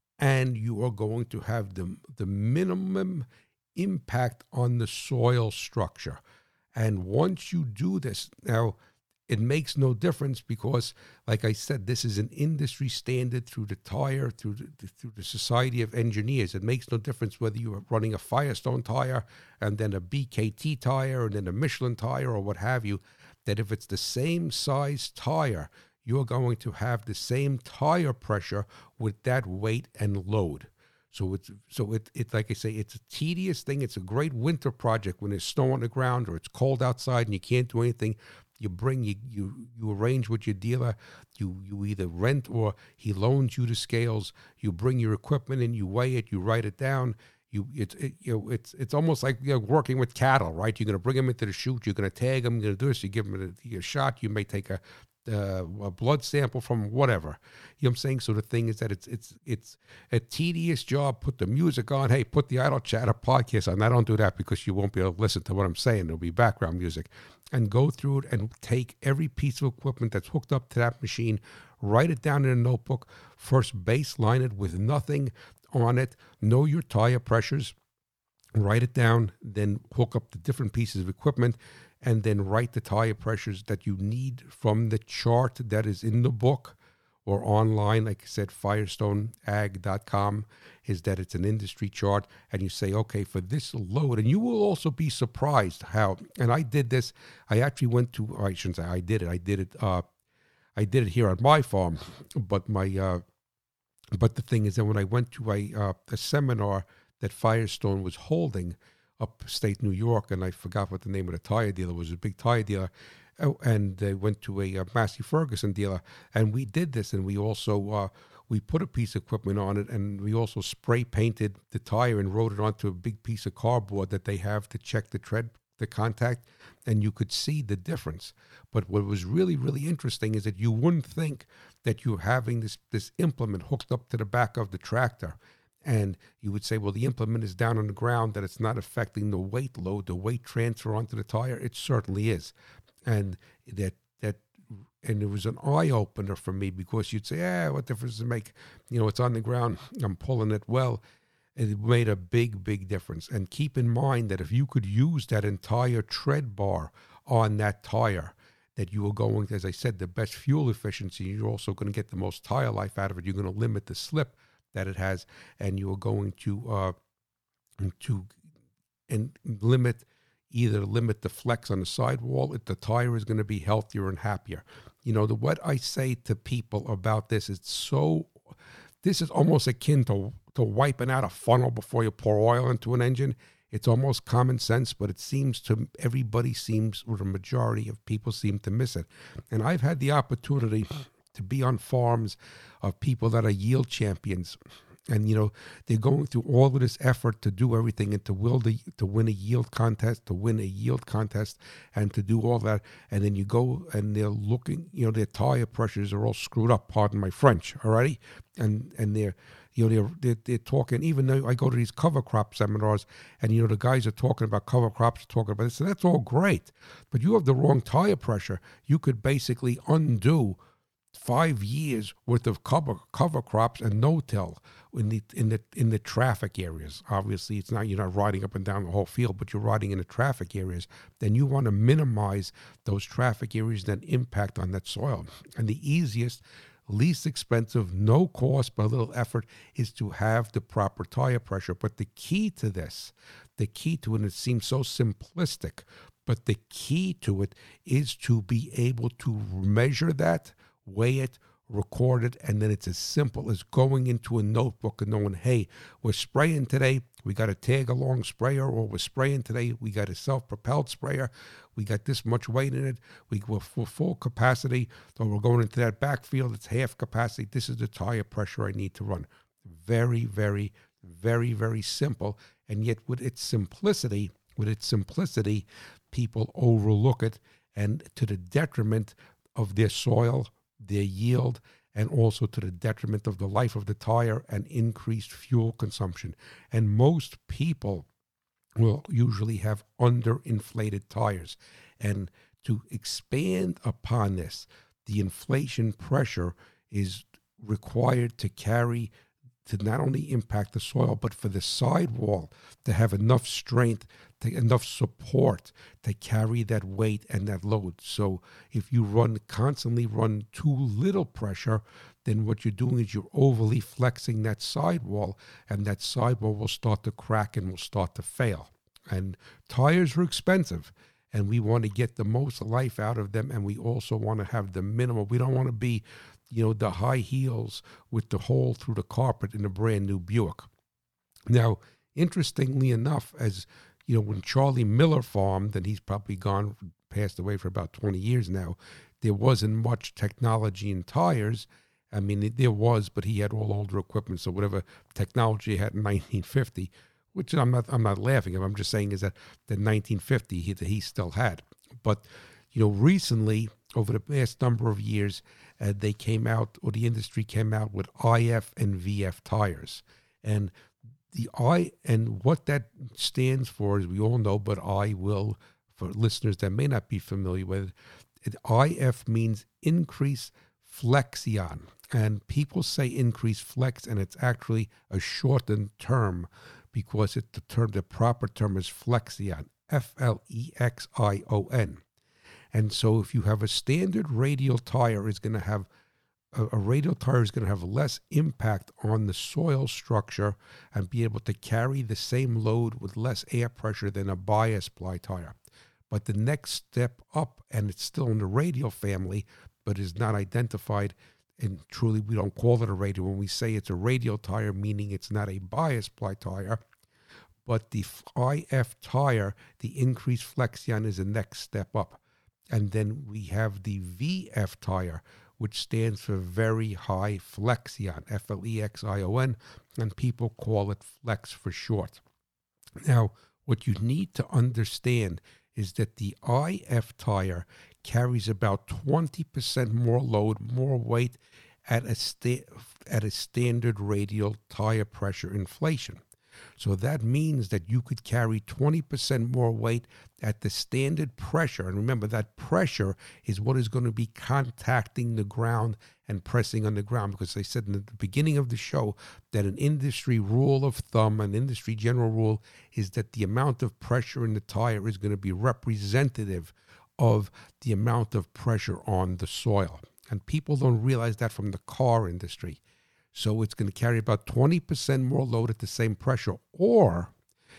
and you are going to have the, the minimum impact on the soil structure. And once you do this, now, it makes no difference because, like I said, this is an industry standard through the tire, through the, through the Society of Engineers. It makes no difference whether you are running a Firestone tire and then a B K T tire and then a Michelin tire or what have you, that if it's the same size tire, you're going to have the same tire pressure with that weight and load. So it's so it it like I say, it's a tedious thing. It's a great winter project when there's snow on the ground or it's cold outside and you can't do anything. You bring you you you arrange with your dealer. You you either rent or he loans you the scales. You bring your equipment in, you weigh it, you write it down. You it's it, you know it's it's almost like, you know, working with cattle, right? You're going to bring them into the chute. You're going to tag them. You're going to do this. You give them a, a shot. You may take a Uh, a blood sample from whatever. You know what I'm saying? So the thing is that it's it's it's a tedious job. Put the music on. Hey, put the Idle Chatter podcast on. I don't do that because you won't be able to listen to what I'm saying. There'll be background music. And go through it and take every piece of equipment that's hooked up to that machine, write it down in a notebook, first baseline it with nothing on it, know your tire pressures, write it down, then hook up the different pieces of equipment, and then write the tire pressures that you need from the chart that is in the book or online. Like I said, firestone ag dot com is that it's an industry chart, and you say, okay, for this load, and you will also be surprised how, and I did this, I actually went to, or I shouldn't say I did it, I did it, uh, I did it here on my farm, but my, uh, but the thing is that when I went to a, uh, a seminar that Firestone was holding upstate New York, and I forgot what the name of the tire dealer was, a big tire dealer, oh, and they went to a, a Massey Ferguson dealer, and we did this, and we also, uh, we put a piece of equipment on it, and we also spray painted the tire and wrote it onto a big piece of cardboard that they have to check the tread, the contact, and you could see the difference. But what was really, really interesting is that you wouldn't think that you're having this, this implement hooked up to the back of the tractor. And you would say, well, the implement is down on the ground, that it's not affecting the weight load, the weight transfer onto the tire. It certainly is. And that, that, and it was an eye opener for me, because you'd say, ah, what difference does it make? You know, it's on the ground, I'm pulling it well. It made a big, big difference. And keep in mind that if you could use that entire tread bar on that tire, that you are going, as I said, the best fuel efficiency, you're also going to get the most tire life out of it. You're going to limit the slip that it has, and you are going to uh, to and limit either limit the flex on the sidewall. If the tire is going to be healthier and happier. You know, the what I say to people about this is so. This is almost akin to to wiping out a funnel before you pour oil into an engine. It's almost common sense, but it seems to everybody seems, or the majority of people seem to miss it. And I've had the opportunity to be on farms of people that are yield champions, and you know they're going through all of this effort to do everything and to will the to win a yield contest, to win a yield contest, and to do all that. And then you go and they're looking, you know, their tire pressures are all screwed up. Pardon my French, alrighty, and and they're. You know, they're, they're, they're talking, even though I go to these cover crop seminars, and, you know, the guys are talking about cover crops, talking about this, so that's all great. But you have the wrong tire pressure. You could basically undo five years worth of cover cover crops and no-till in the in the in the traffic areas. Obviously, it's not you're not riding up and down the whole field, but you're riding in the traffic areas. Then you want to minimize those traffic areas that impact on that soil. And the easiest, least expensive, no cost but a little effort is to have the proper tire pressure. But the key to this, the key to it, and it seems so simplistic, but the key to it is to be able to measure that, weigh it, record it, and then it's as simple as going into a notebook and knowing, hey, we're spraying today, we got a tag-along sprayer, or we're spraying today, we got a self-propelled sprayer, we got this much weight in it, we, we're, we're full capacity, or we're going into that backfield, it's half capacity, this is the tire pressure I need to run. Very, very, very, very simple, and yet with its simplicity, with its simplicity, people overlook it, and to the detriment of their soil, their yield, and also to the detriment of the life of the tire and increased fuel consumption. And most people will usually have underinflated tires. And to expand upon this, the inflation pressure is required to carry, to not only impact the soil, but for the sidewall to have enough strength, to, enough support to carry that weight and that load. So if you run constantly run too little pressure, then what you're doing is you're overly flexing that sidewall, and that sidewall will start to crack and will start to fail. And tires are expensive, and we want to get the most life out of them, and we also want to have the minimum. We don't want to be, you know, the high heels with the hole through the carpet in a brand new Buick. Now, interestingly enough, as you know, when Charlie Miller farmed, and he's probably gone, passed away for about twenty years now, there wasn't much technology in tires. I mean, there was, but he had all older equipment. So whatever technology he had in nineteen fifty, which I'm not, I'm not laughing at, I'm just saying is that the nineteen fifty he, he still had. But, you know, recently, over the past number of years, uh, they came out, or the industry came out with I F and V F tires. And the I, and what that stands for, as we all know, but I will, for listeners that may not be familiar with it, I F means increase flexion. And people say increase flex, and it's actually a shortened term because it, the term, the proper term is flexion, F L E X I O N. And so if you have a standard radial tire, is going to have a, a radial tire is going to have less impact on the soil structure and be able to carry the same load with less air pressure than a bias ply tire. But the next step up, and it's still in the radial family, but is not identified, and truly we don't call it a radial. When we say it's a radial tire, meaning it's not a bias ply tire, but the I F tire, the increased flexion is the next step up. And then we have the V F tire, which stands for very high flexion, F L E X I O N, and people call it flex for short. Now, what you need to understand is that the I F tire carries about twenty percent more load, more weight at a sta- at a standard radial tire pressure inflation. So that means that you could carry twenty percent more weight at the standard pressure. And remember, that pressure is what is going to be contacting the ground and pressing on the ground. Because I said in the beginning of the show that an industry rule of thumb, an industry general rule, is that the amount of pressure in the tire is going to be representative of the amount of pressure on the soil. And people don't realize that from the car industry. So it's going to carry about twenty percent more load at the same pressure. Or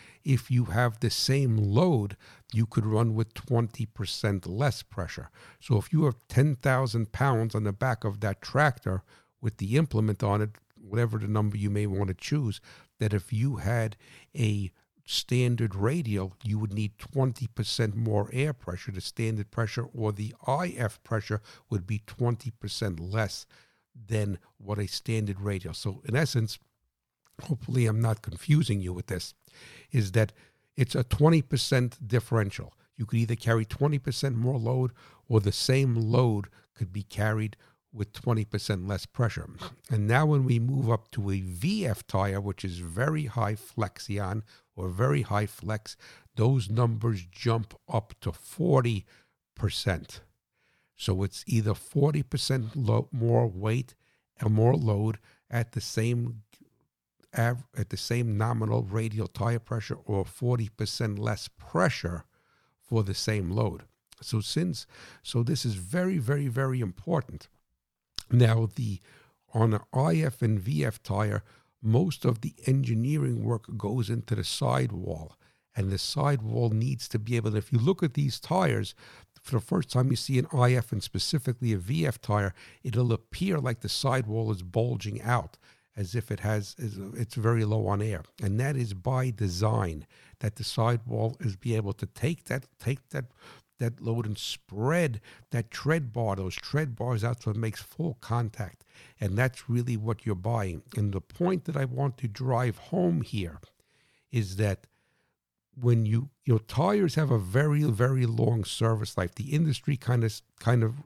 if you have the same load, you could run with twenty percent less pressure. So if you have ten thousand pounds on the back of that tractor with the implement on it, whatever the number you may want to choose, that if you had a standard radial, you would need twenty percent more air pressure. The standard pressure, or the I F pressure, would be twenty percent less than what a standard radial. So in essence, hopefully I'm not confusing you with this, is that it's a twenty percent differential. You could either carry twenty percent more load, or the same load could be carried with twenty percent less pressure. And now when we move up to a V F tire, which is very high flexion or very high flex, those numbers jump up to forty percent. So it's either forty percent lo- more weight or more load at the same av- at the same nominal radial tire pressure, or forty percent less pressure for the same load. So since so this is very, very, very important. Now, the on an I F and V F tire, most of the engineering work goes into the sidewall, and the sidewall needs to be able to, if you look at these tires, for the first time you see an I F and specifically a V F tire, it'll appear like the sidewall is bulging out, as if it has, it's very low on air. And that is by design, that the sidewall is be able to take that, take that, that load and spread that tread bar, those tread bars out so it makes full contact. And that's really what you're buying. And the point that I want to drive home here is that when you, your tires have a very, very long service life. The industry kind of, kind of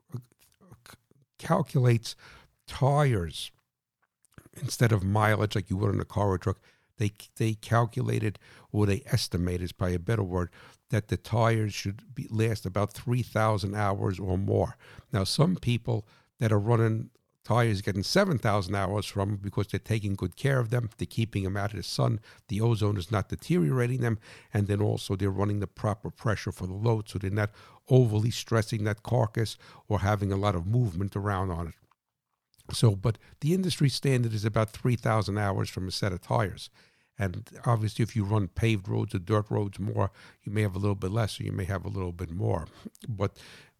calculates tires instead of mileage like you would in a car or truck. They, they calculated, or they estimate is probably a better word, that the tires should be, last about three thousand hours or more. Now, some people that are running tires getting seven thousand hours from them because they're taking good care of them, they're keeping them out of the sun, the ozone is not deteriorating them, and then also they're running the proper pressure for the load, so they're not overly stressing that carcass or having a lot of movement around on it. So, but the industry standard is about three thousand hours from a set of tires. And obviously, if you run paved roads or dirt roads more, you may have a little bit less, or you may have a little bit more. But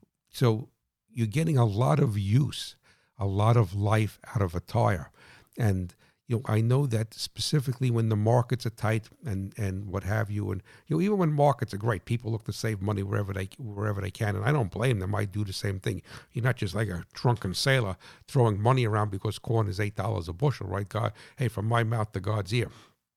so you're getting a lot of use, a lot of life out of a tire. And, you know, I know that specifically when the markets are tight and, and what have you, and, you know, even when markets are great, people look to save money wherever they wherever they can. And I don't blame them. I do the same thing. You're not just like a drunken sailor throwing money around because corn is eight dollars a bushel, right? God, hey, from my mouth to God's ear.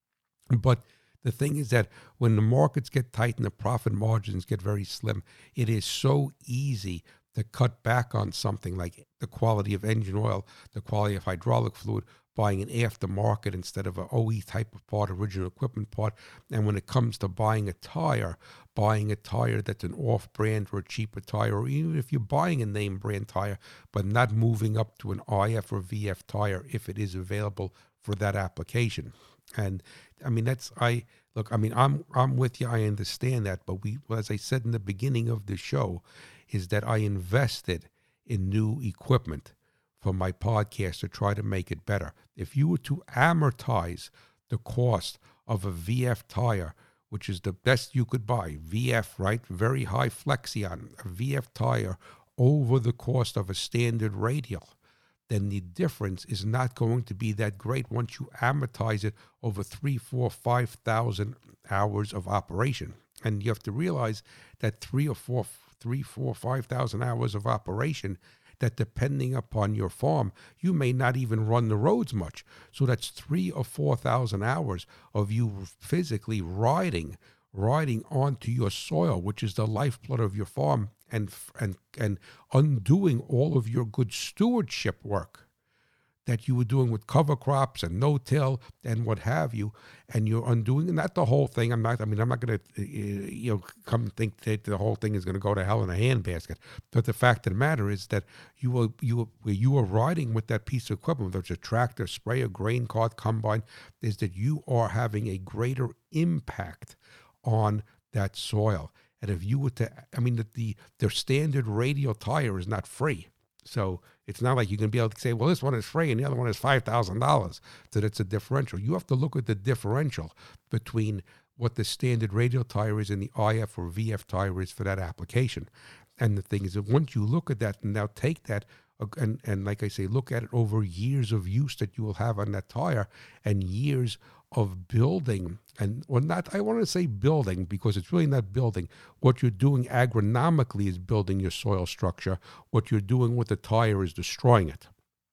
But the thing is that when the markets get tight and the profit margins get very slim, it is so easy to cut back on something like the quality of engine oil, the quality of hydraulic fluid, buying an aftermarket instead of an O E type of part, original equipment part. And when it comes to buying a tire, buying a tire that's an off-brand or a cheaper tire, or even if you're buying a name brand tire, but not moving up to an I F or V F tire if it is available for that application. And I mean, that's, I, look, I mean, I'm, I'm with you. I understand that. But we, as I said in the beginning of the show, is that I invested in new equipment for my podcast to try to make it better. If you were to amortize the cost of a V F tire, which is the best you could buy, V F, right? Very high Flexion, a V F tire over the cost of a standard radial, then the difference is not going to be that great once you amortize it over three, four, five thousand hours of operation. And you have to realize that three or four, three, four, five thousand hours of operation, that depending upon your farm, you may not even run the roads much. So that's three or four thousand hours of you physically riding, riding onto your soil, which is the lifeblood of your farm, and and and undoing all of your good stewardship work that you were doing with cover crops and no-till and what have you, and you're undoing, and not the whole thing. I'm not, I mean, I'm not going to, you know, come think that the whole thing is going to go to hell in a handbasket. But the fact of the matter is that you were, you were, you were riding with that piece of equipment, whether it's a tractor, sprayer, grain cart, combine, is that you are having a greater impact on that soil. And if you were to, I mean, the, the their standard radial tire is not free. So it's not like you can be able to say, well, this one is free and the other one is five thousand dollars. So that's a differential. You have to look at the differential between what the standard radial tire is and the I F or V F tire is for that application. And the thing is that once you look at that and now take that, uh, and, and like I say, look at it over years of use that you will have on that tire and years of building, and well, not, I want to say building because it's really not building. What you're doing agronomically is building your soil structure. What you're doing with the tire is destroying it.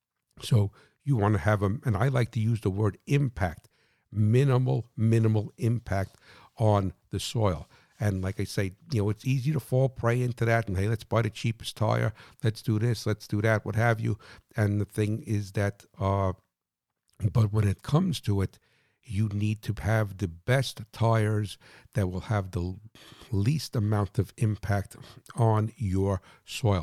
So you want to have a, and I like to use the word impact, minimal, minimal impact on the soil. And like I say, you know, it's easy to fall prey into that and, hey, let's buy the cheapest tire. Let's do this, let's do that, what have you. And the thing is that, uh, but when it comes to it, you need to have the best tires that will have the least amount of impact on your soil.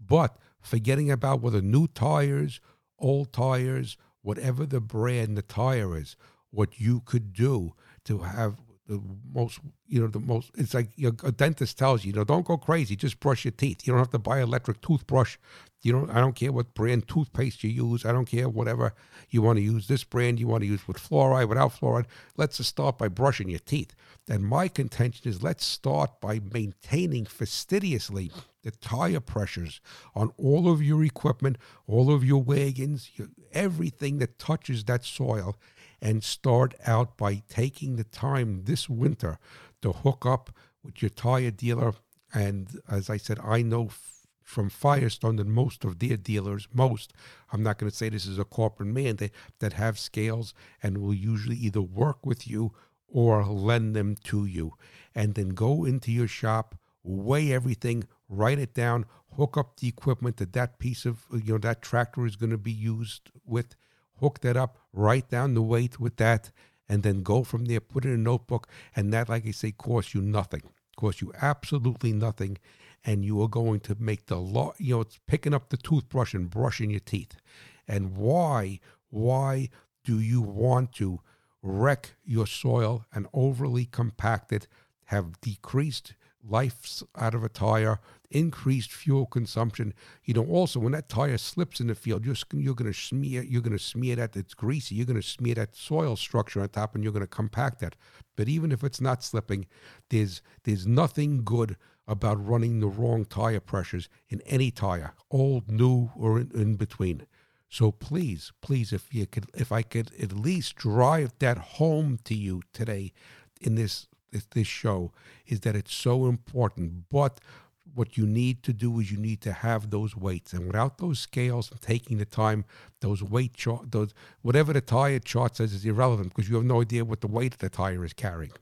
But forgetting about whether new tires, old tires, whatever the brand the tire is, what you could do to have the most, you know, the most, it's like your, a dentist tells you, you know, don't go crazy, just brush your teeth. You don't have to buy an electric toothbrush. You don't, I don't care what brand toothpaste you use. I don't care whatever you want to use. This brand you want to use with fluoride, without fluoride. Let's just start by brushing your teeth. And my contention is let's start by maintaining fastidiously the tire pressures on all of your equipment, all of your wagons, your, everything that touches that soil, and start out by taking the time this winter to hook up with your tire dealer. And as I said, I know f- from Firestone that most of their dealers, most, I'm not going to say this is a corporate mandate, that have scales and will usually either work with you or lend them to you. And then go into your shop, weigh everything, write it down, hook up the equipment that that piece of, you know, that tractor is going to be used with, hook that up, write down the weight with that, and then go from there, put it in a notebook, and that, like I say, costs you nothing. Costs you absolutely nothing, and you are going to make the law, you know, it's picking up the toothbrush and brushing your teeth. And why, why do you want to wreck your soil and overly compact it, have decreased life out of a tire, increased fuel consumption? You know, also when that tire slips in the field, you're you're going to smear you're going to smear that. It's greasy. You're going to smear that soil structure on top, and you're going to compact that. But even if it's not slipping, there's there's nothing good about running the wrong tire pressures in any tire, old, new, or in, in between. So please, please, if you could, if I could at least drive that home to you today in this this show, is that it's so important. But what you need to do is you need to have those weights, and without those scales and taking the time, those weight chart, those whatever the tire chart says is irrelevant, because you have no idea what the weight of the tire is carrying,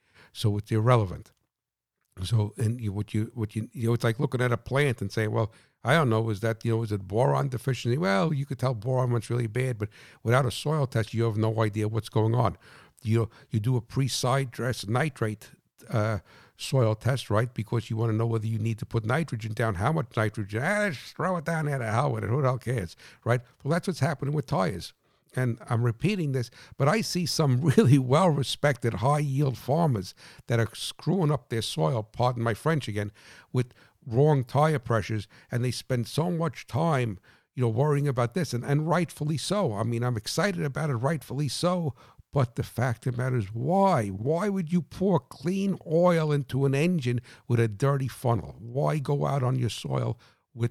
so it's irrelevant. So, and you, what you, what you, you know, it's like looking at a plant and saying, well, I don't know, is that, you know, is it boron deficiency? Well, you could tell boron what's really bad, but without a soil test, you have no idea what's going on. You you do a pre-side dress nitrate uh, soil test, right? Because you want to know whether you need to put nitrogen down, how much nitrogen. Ah, just throw it down there, to hell with it. Who the hell cares, right? Well, that's what's happening with tires. And I'm repeating this, but I see some really well-respected, high-yield farmers that are screwing up their soil, pardon my French again, with wrong tire pressures, and they spend so much time, you know, worrying about this, and, and rightfully so. I mean, I'm excited about it, rightfully so, but the fact of the matter is, why? Why would you pour clean oil into an engine with a dirty funnel? Why go out on your soil with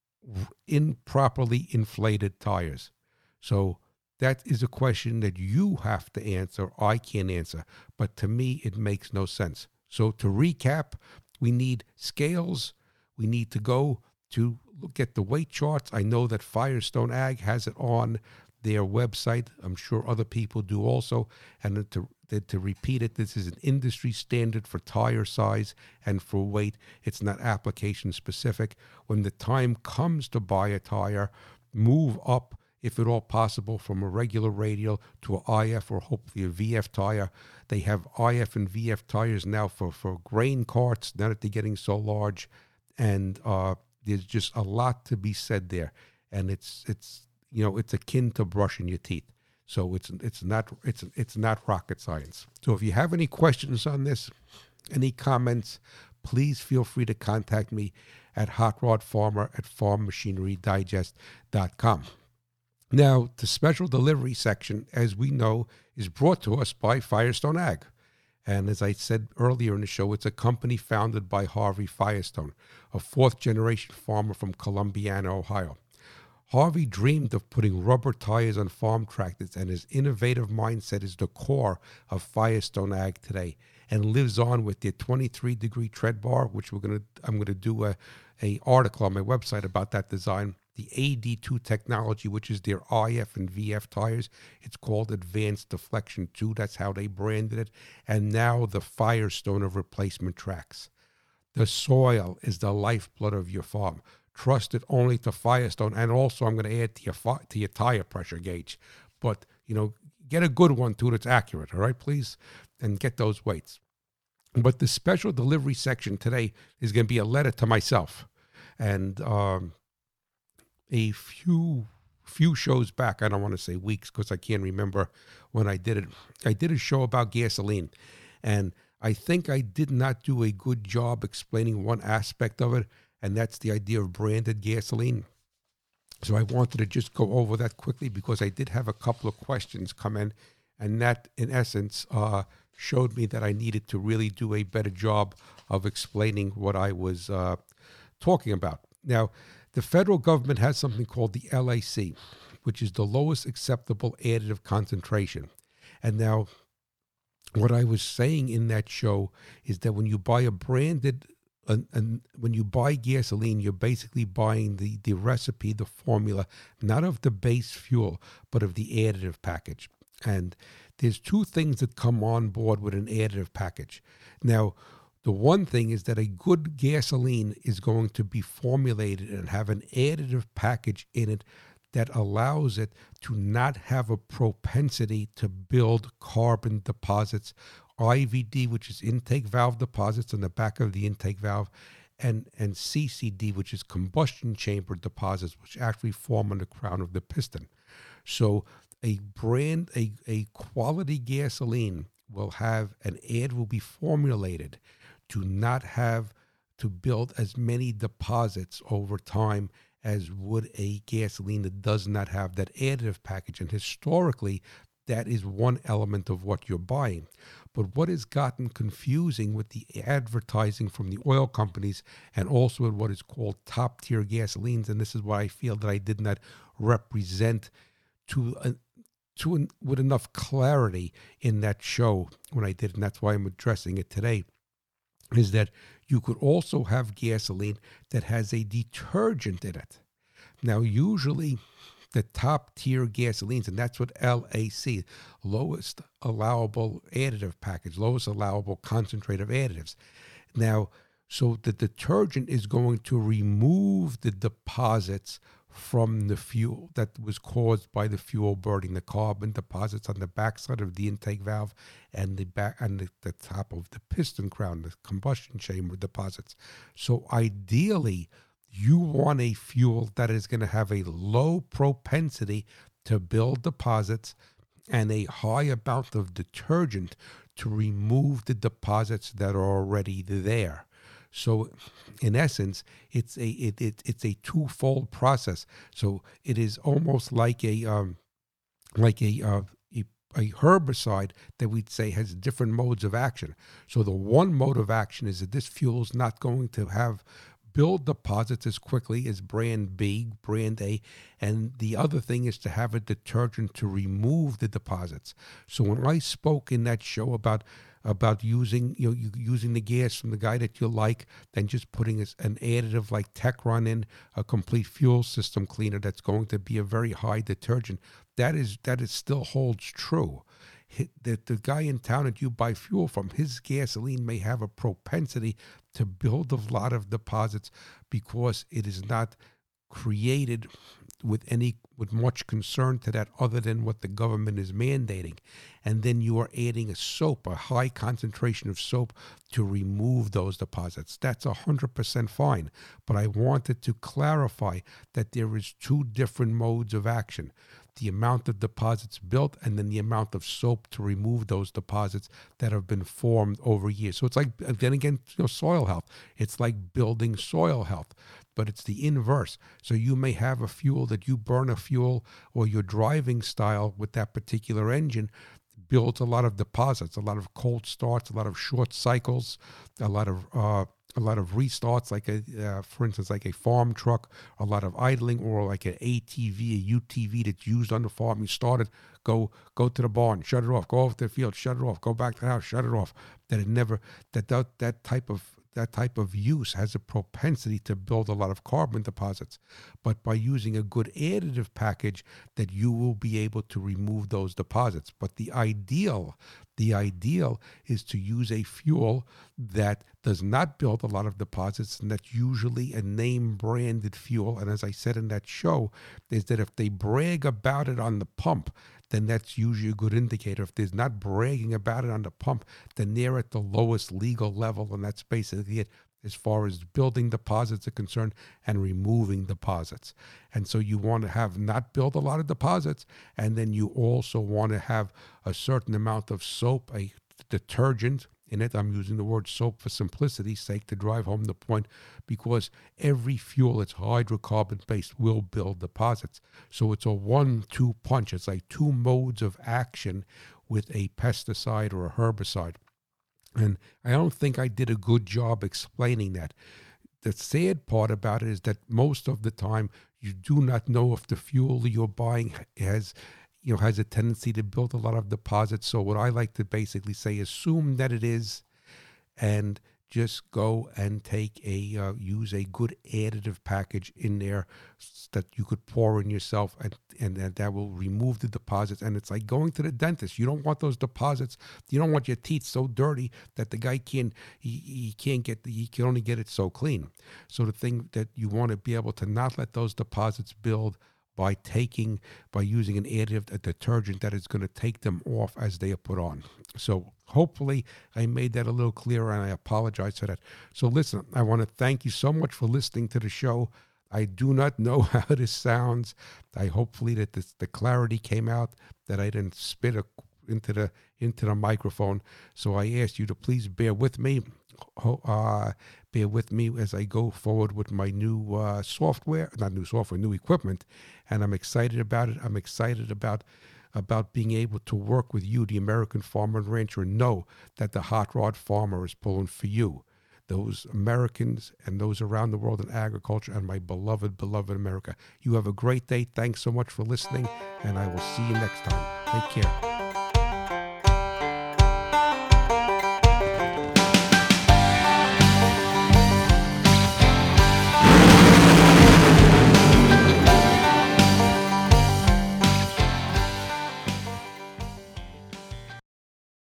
improperly inflated tires? So that is a question that you have to answer. I can't answer. But to me, it makes no sense. So to recap, we need scales. We need to go to look at the weight charts. I know that Firestone Ag has it on their website. I'm sure other people do also. And to, to repeat it, this is an industry standard for tire size and for weight. It's not application specific. When the time comes to buy a tire, move up, if at all possible, from a regular radial to an I F or hopefully a V F tire. They have I F and V F tires now for, for grain carts, now that they're getting so large. And uh, there's just a lot to be said there. And it's, it's you know, it's akin to brushing your teeth. So it's it's not it's it's not rocket science. So if you have any questions on this, any comments, please feel free to contact me at Hot Rod Farmer at farm machinery digest dot com. Now, the special delivery section, as we know, is brought to us by Firestone Ag. And as I said earlier in the show, it's a company founded by Harvey Firestone, a fourth-generation farmer from Columbiana, Ohio. Harvey dreamed of putting rubber tires on farm tractors, and his innovative mindset is the core of Firestone Ag today, and lives on with their twenty-three degree tread bar, which we're gonna I'm gonna do a, a article on my website about that design. The A D two technology, which is their I F and V F tires. It's called Advanced Deflection two. That's how they branded it. And now the Firestone of replacement tracks. The soil is the lifeblood of your farm. Trust it only to Firestone. And also, I'm going to add to your to your tire pressure gauge. But, you know, get a good one, too, that's accurate, all right, please? And get those weights. But the special delivery section today is going to be a letter to myself. And um, a few few shows back, I don't want to say weeks because I can't remember when I did it, I did a show about gasoline. And I think I did not do a good job explaining one aspect of it, and that's the idea of branded gasoline. So I wanted to just go over that quickly because I did have a couple of questions come in, and that, in essence, uh, showed me that I needed to really do a better job of explaining what I was uh, talking about. Now, the federal government has something called the L A C, which is the lowest acceptable additive concentration. And now, what I was saying in that show is that when you buy a branded, and, and when you buy gasoline, you're basically buying the, the recipe, the formula, not of the base fuel, but of the additive package. And there's two things that come on board with an additive package. Now, the one thing is that a good gasoline is going to be formulated and have an additive package in it that allows it to not have a propensity to build carbon deposits, I V D, which is intake valve deposits on the back of the intake valve, and, and C C D, which is combustion chamber deposits, which actually form on the crown of the piston. So a brand, a, a quality gasoline will have an ad will be formulated to not have to build as many deposits over time as would a gasoline that does not have that additive package. And historically, that is one element of what you're buying. But what has gotten confusing with the advertising from the oil companies and also with what is called top-tier gasolines, and this is why I feel that I did not represent to a, to an, with enough clarity in that show when I did, and that's why I'm addressing it today, is that you could also have gasoline that has a detergent in it. Now, usually the top tier gasolines, and that's what L A C, lowest allowable additive package, lowest allowable concentrate of additives. Now, so the detergent is going to remove the deposits from the fuel that was caused by the fuel burning, the carbon deposits on the backside of the intake valve and the back and the, the top of the piston crown, the combustion chamber deposits. So ideally, you want a fuel that is going to have a low propensity to build deposits and a high amount of detergent to remove the deposits that are already there. So, in essence, it's a it, it it's a twofold process. So it is almost like a um, like a, uh, a a herbicide that we'd say has different modes of action. So the one mode of action is that this fuel is not going to have build deposits as quickly as brand B, brand A, and the other thing is to have a detergent to remove the deposits. So when I spoke in that show about about using you know using the gas from the guy that you like, then just putting an additive like Techron in, a complete fuel system cleaner that's going to be a very high detergent, that is that is still holds true. The, the guy in town that you buy fuel from, his gasoline may have a propensity to build a lot of deposits because it is not created with any with much concern to that other than what the government is mandating. And then you are adding a soap, a high concentration of soap to remove those deposits. That's one hundred percent fine. But I wanted to clarify that there is two different modes of action. The amount of deposits built and then the amount of soap to remove those deposits that have been formed over years. So it's like, then again, you know, soil health. It's like building soil health, but it's the inverse. So you may have a fuel that you burn a fuel or your driving style with that particular engine builds a lot of deposits, a lot of cold starts, a lot of short cycles, a lot of uh, a lot of restarts, like a, uh, for instance, like a farm truck, a lot of idling, or like an A T V, a U T V that's used on the farm. You start it, go go to the barn, shut it off, go off the field, shut it off, go back to the house, shut it off. That it never that that, that type of that type of use has a propensity to build a lot of carbon deposits. But by using a good additive package, that you will be able to remove those deposits. But the ideal, the ideal is to use a fuel that does not build a lot of deposits, and that's usually a name branded fuel. And as I said in that show, is that if they brag about it on the pump, then that's usually a good indicator. If there's not bragging about it on the pump, then they're at the lowest legal level, and that's basically it. as far as building deposits are concerned and removing deposits. And so you want to have not build a lot of deposits, and then you also want to have a certain amount of soap, a detergent in it. I'm using the word soap for simplicity's sake to drive home the point, because every fuel that's hydrocarbon based will build deposits. So it's a one two punch. It's like two modes of action with a pesticide or a herbicide. And I don't think I did a good job explaining that. The sad part about it is that most of the time you do not know if the fuel you're buying has, you know, has a tendency to build a lot of deposits. So what I like to basically say, assume that it is, and just go and take a, uh, use a good additive package in there that you could pour in yourself, and, and, and that will remove the deposits. And it's like going to the dentist. You don't want those deposits. You don't want your teeth so dirty that the guy can't, he, he can't get, the, he can only get it so clean. So the thing that you want to be able to not let those deposits build by taking, by using an additive, a detergent that is going to take them off as they are put on. So hopefully I made that a little clearer, and I apologize for that. So listen, I want to thank you so much for listening to the show. I do not know how this sounds. I hopefully that this, the clarity came out, that I didn't spit a, into the into the microphone. So I ask you to please bear with me. Uh, bear with me as I go forward with my new uh, software, not new software, new equipment, and I'm excited about it. I'm excited about about being able to work with you, the American farmer and rancher, and know that the Hot Rod Farmer is pulling for you, those Americans and those around the world in agriculture, and my beloved, beloved America. You have a great day. Thanks so much for listening, and I will see you next time. Take care.